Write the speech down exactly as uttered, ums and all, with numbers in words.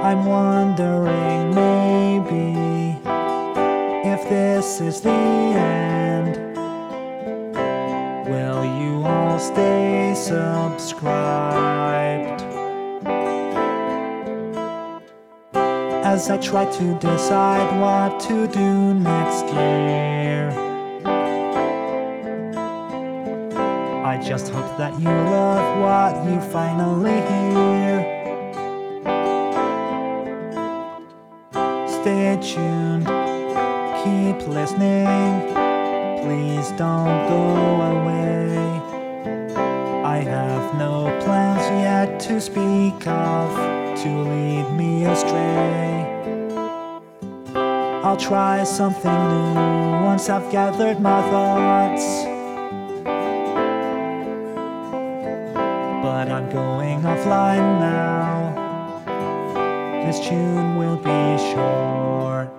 I'm wondering maybe if this is the end. Will you all stay subscribed? As I try to decide what to do next year, I just hope that you love what you finally hear. Stay tuned, keep listening, please don't go away. I have no plans yet to speak of to lead me astray. I'll try something new once I've gathered my thoughts, but I'm going offline now. This tune will be short.